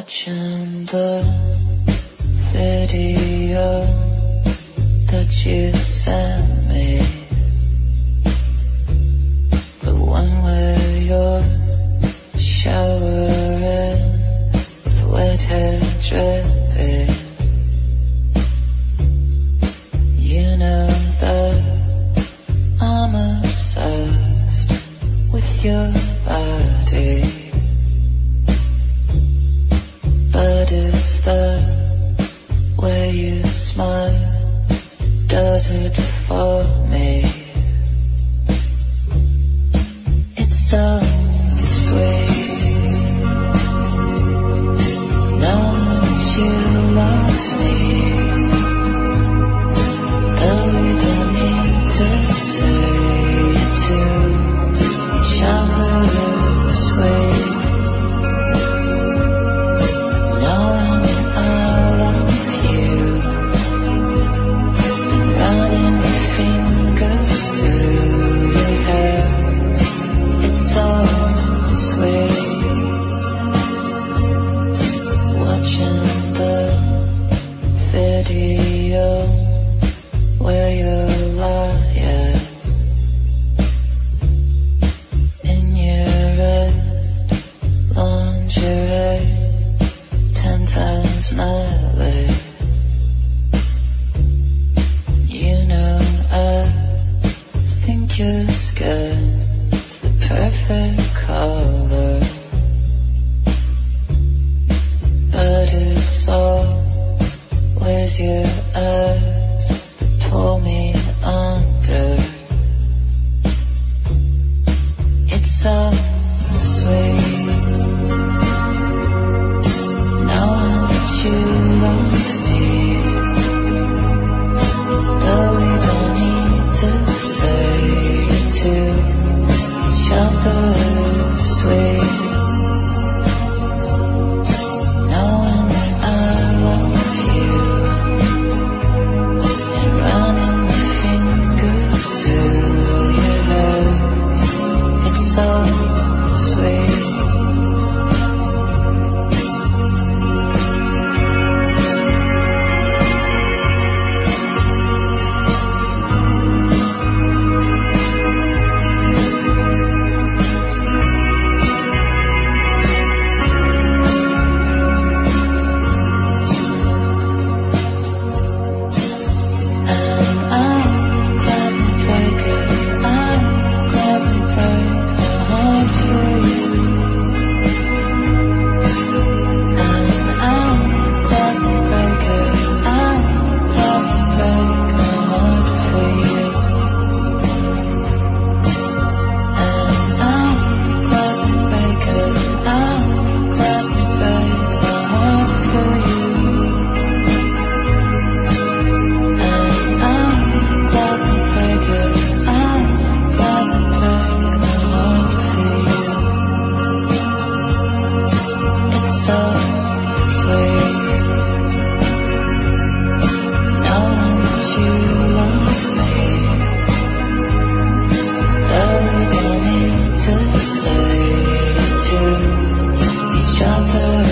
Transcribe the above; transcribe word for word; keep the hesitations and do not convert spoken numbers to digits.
watching the video that you sent me, the one where you're showering with wet hair dripping. You know that I'm obsessed with your body, but it's the way you smile does it for me. It's so sweet. Now that you love me, though we don't need to say it to each other this way. Other